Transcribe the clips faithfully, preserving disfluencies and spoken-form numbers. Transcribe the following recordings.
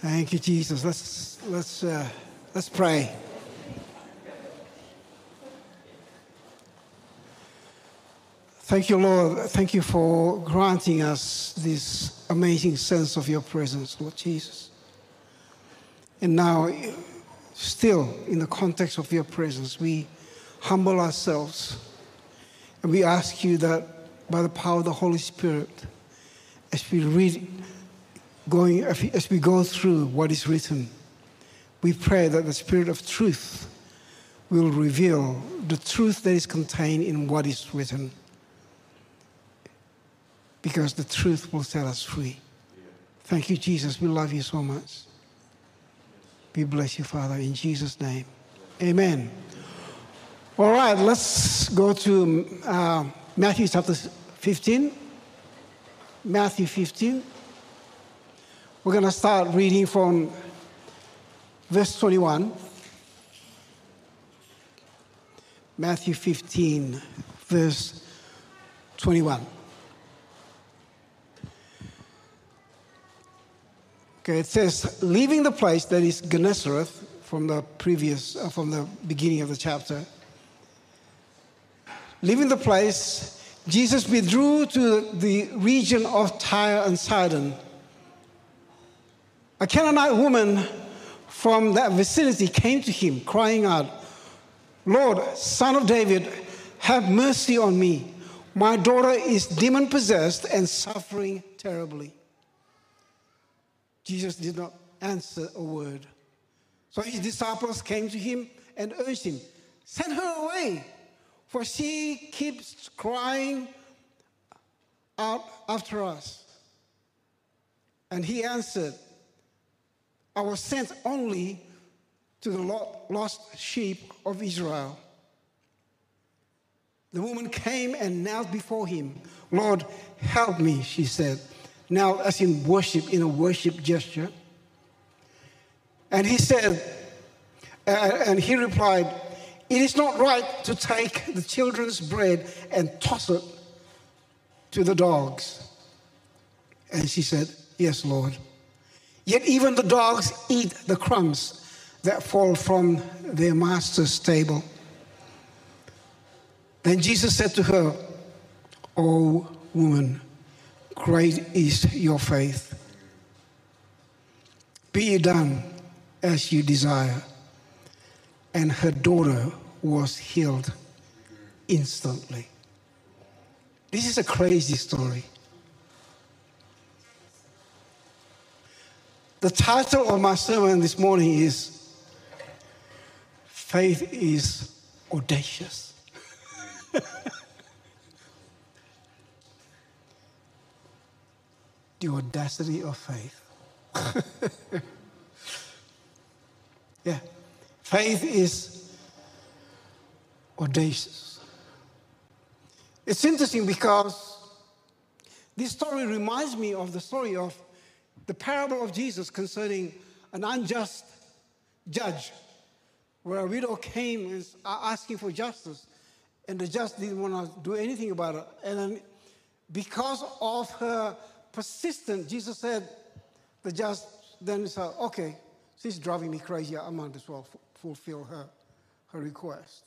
Thank you, Jesus. Let's let's uh, let's pray. Thank you, Lord. Thank you for granting us this amazing sense of your presence, Lord Jesus. And now, still in the context of your presence, we humble ourselves and we ask you that by the power of the Holy Spirit, as we read, going as we go through what is written, we pray that the Spirit of truth will reveal the truth that is contained in what is written, because the truth will set us free. Thank you, Jesus. We love you so much. We bless you, Father, in Jesus' name. Amen. All right, let's go to uh, Matthew chapter fifteen. Matthew fifteen. We're going to start reading from verse twenty-one. Matthew fifteen, verse twenty-one. Okay, it says, leaving the place that is Gennesareth from the previous, uh, from the beginning of the chapter. Leaving the place, Jesus withdrew to the region of Tyre and Sidon. A Canaanite woman from that vicinity came to him, crying out, Lord, Son of David, have mercy on me. My daughter is demon-possessed and suffering terribly. Jesus did not answer a word. So his disciples came to him and urged him, send her away, for she keeps crying out after us. And he answered, I was sent only to the lost sheep of Israel. The woman came and knelt before him. Lord, help me, she said. Now, as in worship, in a worship gesture. And he said, uh, and he replied, it is not right to take the children's bread and toss it to the dogs. And she said, yes, Lord. Yet even the dogs eat the crumbs that fall from their master's table. Then Jesus said to her, O woman, great is your faith. Be it done as you desire. And her daughter was healed instantly. This is a crazy story. The title of my sermon this morning is Faith is Audacious. The audacity of faith. Yeah, faith is audacious. It's interesting because this story reminds me of the story of the parable of Jesus concerning an unjust judge, where a widow came and asking for justice, and the judge didn't want to do anything about it. And then because of her persistence, Jesus said, the judge then said, okay, she's driving me crazy. I might as well f- fulfill her, her request.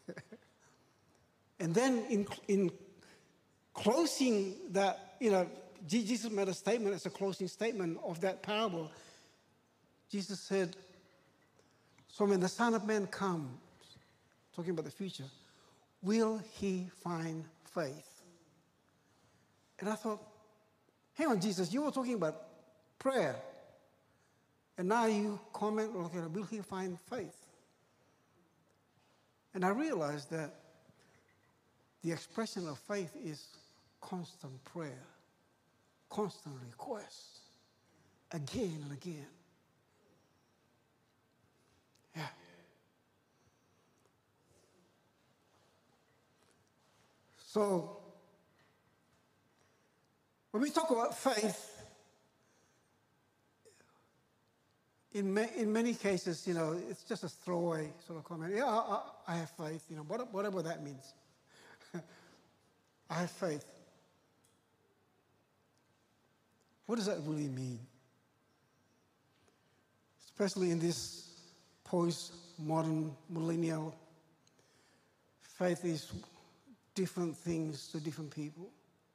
And then in, in closing that, you know, Jesus made a statement as a closing statement of that parable. Jesus said, so when the Son of Man comes, talking about the future, will he find faith? And I thought, hang on, Jesus, you were talking about prayer. And now you comment, okay, will he find faith? And I realized that the expression of faith is constant prayer, constant request, again and again. Yeah. So, when we talk about faith, in, ma- in many cases, you know, it's just a throwaway sort of comment. Yeah, I, I have faith, you know, whatever that means. I have faith. What does that really mean? especially in this post-modern millennial, faith is different things to different people.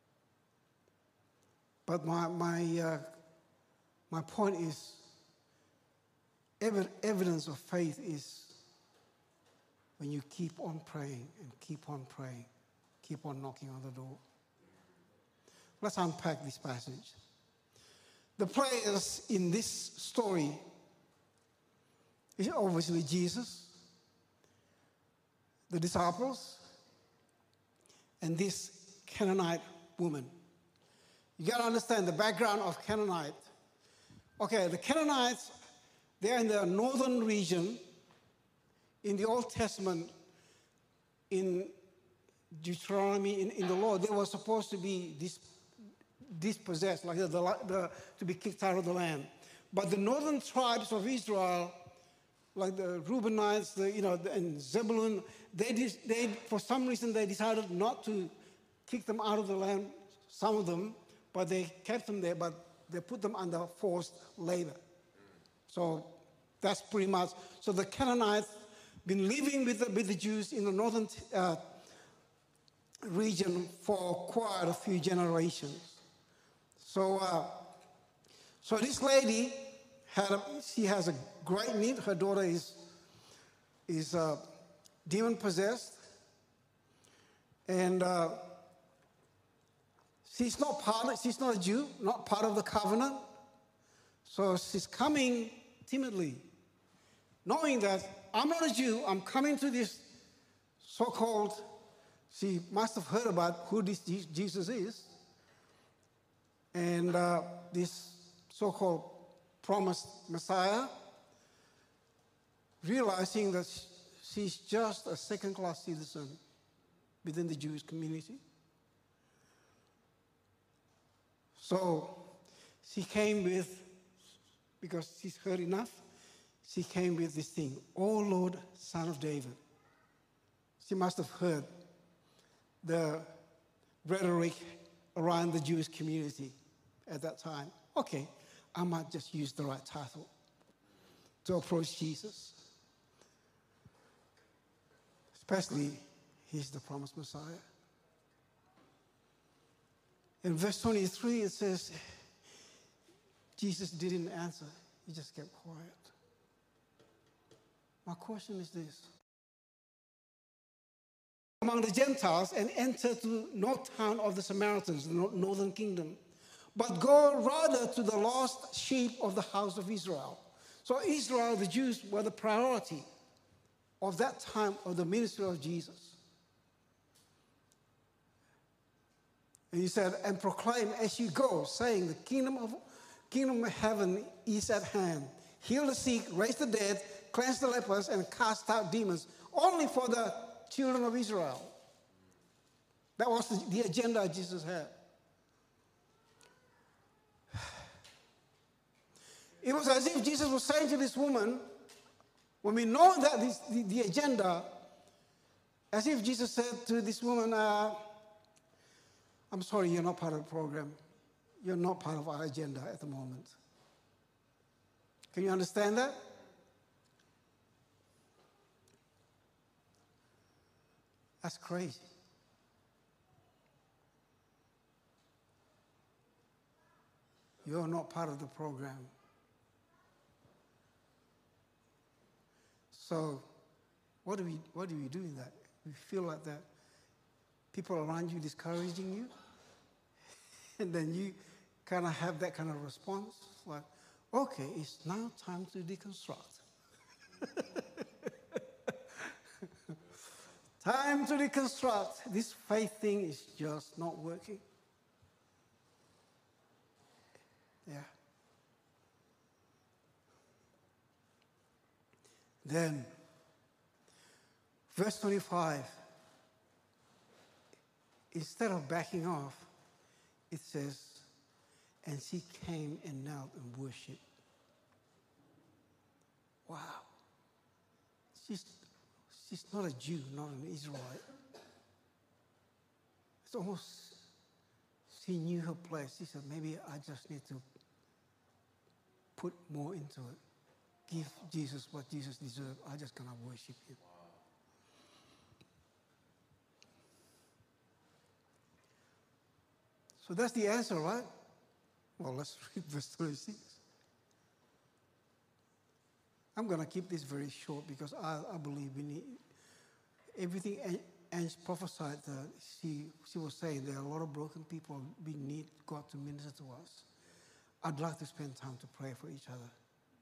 But my, my, uh, my point is, ev- evidence of faith is when you keep on praying and keep on praying, keep on knocking on the door. Let's unpack this passage. The players in this story is obviously Jesus, the disciples, and this Canaanite woman. You got to understand the background of Canaanite. Okay, the Canaanites, they're in the northern region. In the Old Testament, in Deuteronomy, in, in the law, they were supposed to be dis, dispossessed, like the, the, the, to be kicked out of the land. But the northern tribes of Israel, like the Reubenites, the, you know, and Zebulun, they, they for some reason they decided not to kick them out of the land. Some of them, but they kept them there. But they put them under forced labor. So that's pretty much. So the Canaanites been living with the, with the Jews in the northern uh, region for quite a few generations. So, uh, so this lady had a, she has a great need. Her daughter is is uh, demon possessed, and uh, she's not part. She's not a Jew, not part of the covenant. So she's coming timidly, knowing that I'm not a Jew. I'm coming to this so-called. She must have heard about who this Jesus is, and uh, this so-called promised Messiah, realizing that she's just a second-class citizen within the Jewish community. So she came with, because she's heard enough, she came with this thing, "O Lord, Son of David." She must have heard the rhetoric around the Jewish community at that time. Okay, I might just use the right title to approach Jesus. Especially, he's the promised Messiah. In verse twenty-three, it says, Jesus didn't answer. He just kept quiet. My question is this. Among the Gentiles and enter to no town of the Samaritans, the northern kingdom, but go rather to the lost sheep of the house of Israel. So Israel, the Jews, were the priority of that time of the ministry of Jesus. And he said, and proclaim as you go, saying, the kingdom of, kingdom of heaven is at hand. Heal the sick, raise the dead, cleanse the lepers, and cast out demons, only for the children of Israel. That was the, the agenda Jesus had. It was as if Jesus was saying to this woman, when we know that this, the, the agenda, as if Jesus said to this woman, uh, I'm sorry, you're not part of the program. You're not part of our agenda at the moment. Can you understand that? That's crazy. You're not part of the program. So, what do we what do we do in that? We feel like that. People around you discouraging you, and then you kind of have that kind of response, like, okay, it's now time to deconstruct. Time to deconstruct. This faith thing is just not working. Yeah. Then, verse twenty-five, instead of backing off, it says, and she came and knelt and worshipped. Wow. She's, she's not a Jew, not an Israelite. It's almost, she knew her place. She said, maybe I just need to put more into it. give Jesus what Jesus deserves. I just cannot worship him. So that's the answer, right? Well, let's read verse thirty-six. I'm going to keep this very short because I, I believe we need everything Ange prophesied. Uh, she, she was saying there are a lot of broken people. We need God to minister to us. I'd like to spend time to pray for each other.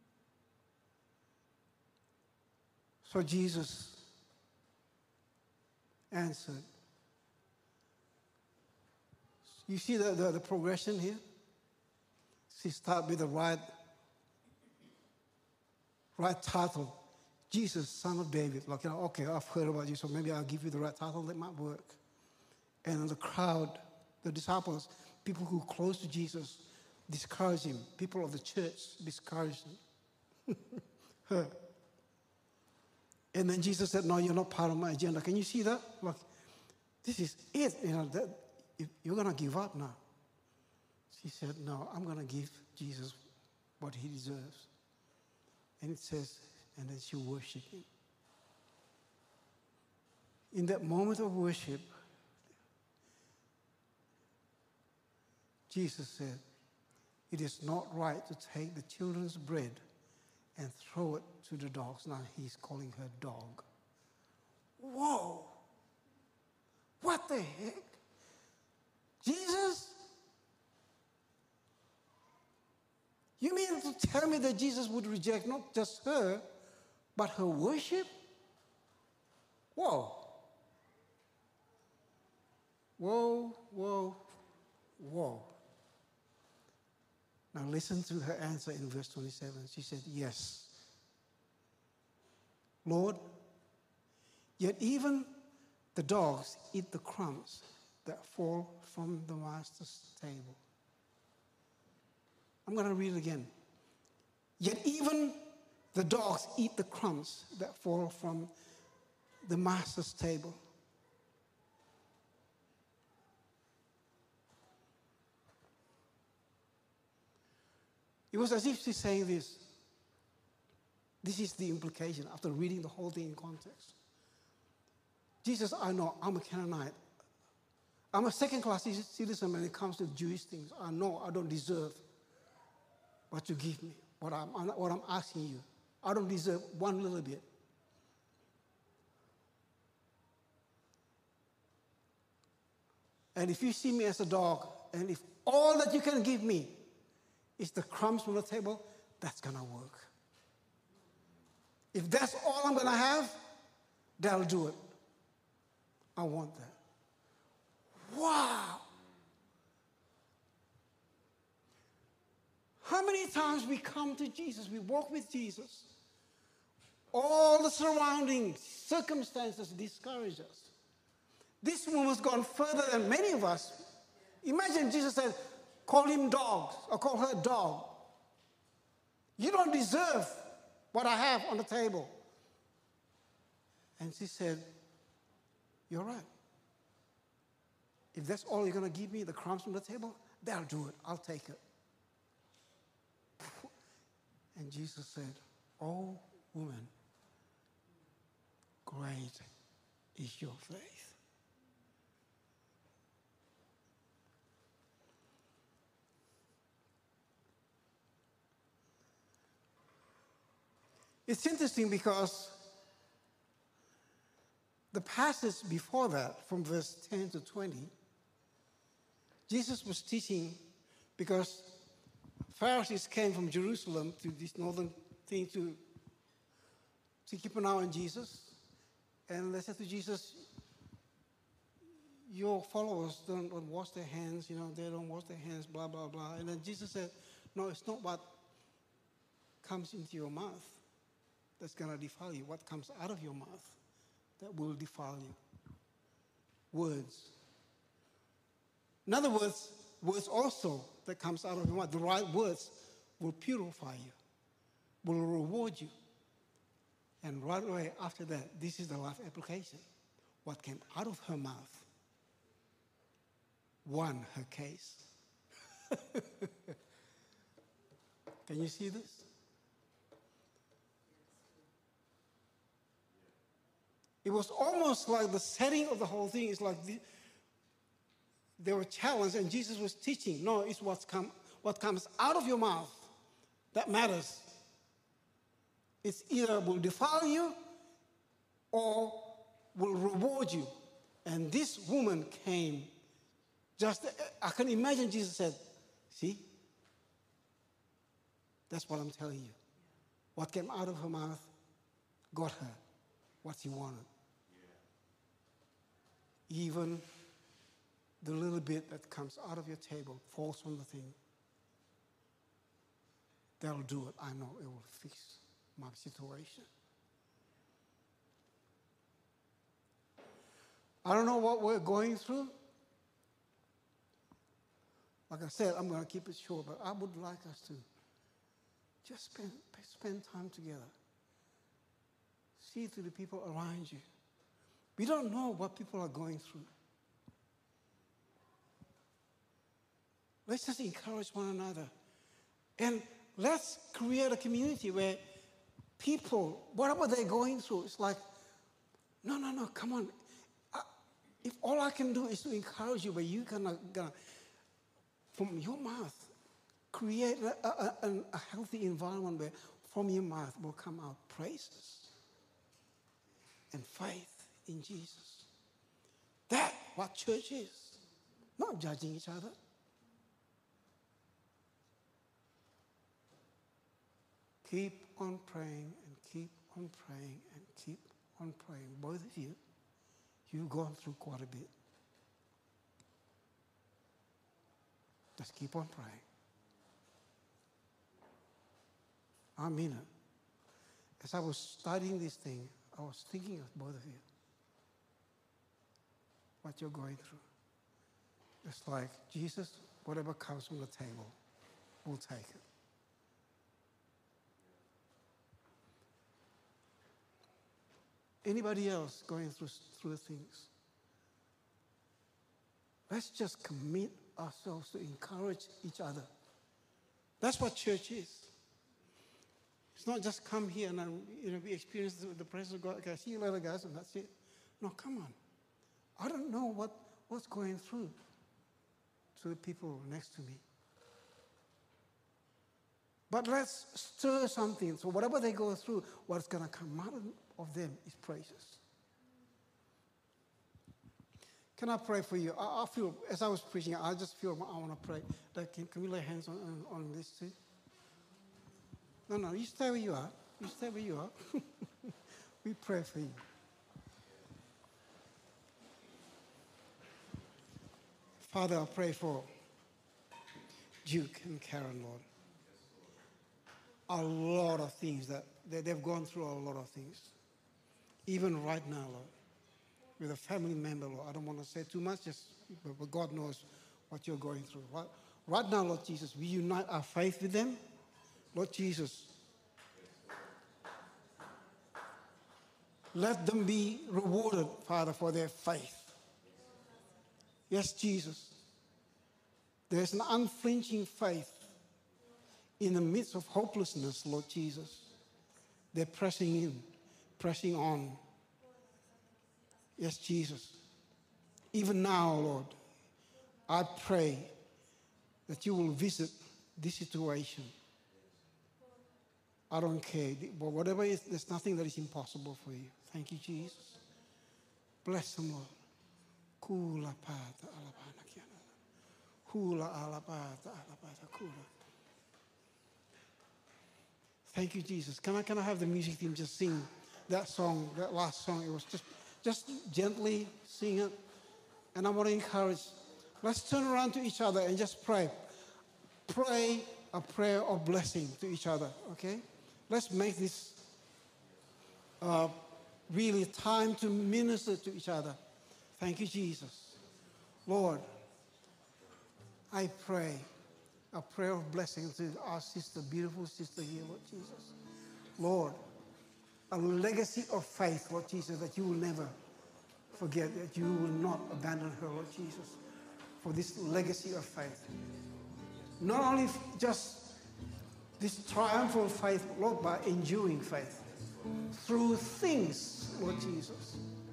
So Jesus answered. You see the, the, the progression here? She started with the right, right title. Jesus, Son of David. Like, you know, okay, I've heard about you, so maybe I'll give you the right title. That might work. And the crowd, the disciples, people who are close to Jesus, discouraged him. People of the church discouraged him. Her. And then Jesus said, no, you're not part of my agenda. Can you see that? Like, this is it. You know, that, you're going to give up now. She said, no, I'm going to give Jesus what he deserves. And it says, and then she worshiped him. In that moment of worship, Jesus said, it is not right to take the children's bread and throw it to the dogs. Now he's calling her dog. Whoa! What the heck? Jesus? You mean to tell me that Jesus would reject not just her, but her worship? Whoa. Whoa, whoa, whoa. Now listen to her answer in verse twenty-seven. She said, yes, Lord, yet even the dogs eat the crumbs that fall from the master's table. I'm going to read it again. Yet even the dogs eat the crumbs that fall from the master's table. It was as if she's saying this. This is the implication after reading the whole thing in context. Jesus, I know I'm a Canaanite. I'm a second-class citizen when it comes to Jewish things. I know I don't deserve what you give me, what I'm, what I'm asking you. I don't deserve one little bit. And if you see me as a dog, and if all that you can give me is the crumbs from the table, that's going to work. If that's all I'm going to have, that'll do it. I want that. Wow! How many times we come to Jesus, we walk with Jesus, all the surrounding circumstances discourage us. This woman's gone further than many of us. Imagine Jesus said, call him dogs, or call her dog. You don't deserve what I have on the table. And she said, you're right. If that's all you're going to give me, the crumbs from the table, that'll do it. I'll take it. And Jesus said, oh, woman, great is your faith. It's interesting because the passage before that, from verse ten to twenty, Jesus was teaching because Pharisees came from Jerusalem to this northern thing to, to keep an eye on Jesus. And they said to Jesus, your followers don't, don't wash their hands, you know, they don't wash their hands, blah, blah, blah. And then Jesus said, no, it's not what comes into your mouth that's going to defile you. What comes out of your mouth that will defile you. Words. In other words, words also that comes out of your mouth, the right words will purify you, will reward you. And right away after that, this is the life application. What came out of her mouth won her case. Can you see this? It was almost like the setting of the whole thing is like the, they were challenged, and Jesus was teaching. No, it's what's come, what comes out of your mouth that matters. It's either will defile you or will reward you. And this woman came, just, I can imagine Jesus said, see, that's what I'm telling you. What came out of her mouth got her what she wanted. Even the little bit that comes out of your table falls on the thing. That'll do it. I know it will fix my situation. I don't know what we're going through. Like I said, I'm going to keep it short, but I would like us to just spend, spend time together. See to the people around you. We don't know what people are going through. Let's just encourage one another. And let's create a community where people, whatever they're going through, it's like, no, no, no, come on. I, if all I can do is to encourage you, but you cannot, gonna, from your mouth, create a, a, a healthy environment where from your mouth will come out praises and faith in Jesus. That's what church is. Not judging each other. Keep on praying and keep on praying and keep on praying. Both of you, you've gone through quite a bit. Just keep on praying. I mean it. As I was studying this thing, I was thinking of both of you. What you're going through. It's like, Jesus, whatever comes on the table, we'll take it. Anybody else going through, through things? Let's just commit ourselves to encourage each other. That's what church is. It's not just come here and then, you know, we experience the, the presence of God. Okay, see you later, guys, and that's it. No, come on. I don't know what, what's going through to the people next to me. But let's stir something. So whatever they go through, what's going to come out of them is praises. Can I pray for you? I, I feel, as I was preaching, I just feel I want to pray. Like, can, can we lay hands on, on, on this too? No, no, you stay where you are. You stay where you are. We pray for you. Father, I pray for Duke and Karen, Lord. A lot of things that, that they've gone through, a lot of things. Even right now, Lord, with a family member, Lord. I don't want to say too much, just but, but God knows what you're going through. Right, right now, Lord Jesus, we unite our faith with them. Lord Jesus, let them be rewarded, Father, for their faith. Yes, Jesus. There's an unflinching faith in the midst of hopelessness, Lord Jesus. They're pressing in, pressing on. Yes, Jesus. Even now, Lord, I pray that you will visit this situation. I don't care. But whatever it is, there's nothing that is impossible for you. Thank you, Jesus. Bless them, Lord. Kula pata alabana kiana. Hula alabata alabata kula. Thank you, Jesus. Can I can I have the music team just sing that song, that last song? It was just just gently sing it. And I want to encourage. Let's turn around to each other and just pray. Pray a prayer of blessing to each other, okay? Let's make this uh, really time to minister to each other. Thank you, Jesus. Lord, I pray a prayer of blessing to our sister, beautiful sister here, Lord Jesus. Lord, a legacy of faith, Lord Jesus, that you will never forget, that you will not abandon her, Lord Jesus, for this legacy of faith. Not only just this triumphal faith, Lord, but enduring faith through things, Lord Jesus.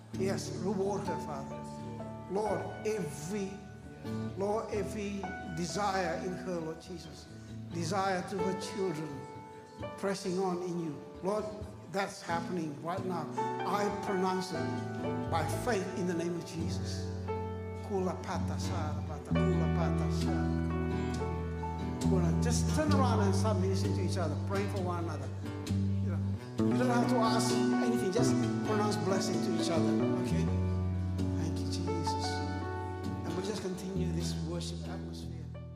Yes, reward her, Father. Lord, every, Lord, every desire in her, Lord Jesus, desire to her children, pressing on in you. Lord, that's happening right now. I pronounce it by faith in the name of Jesus. Kula pata sara pata, kula pata sara. We're gonna just turn around and start ministering to each other, praying for one another. You know, you don't have to ask anything, just pronounce blessing to each other, okay? Thank you, Jesus. And we'll just continue this worship atmosphere.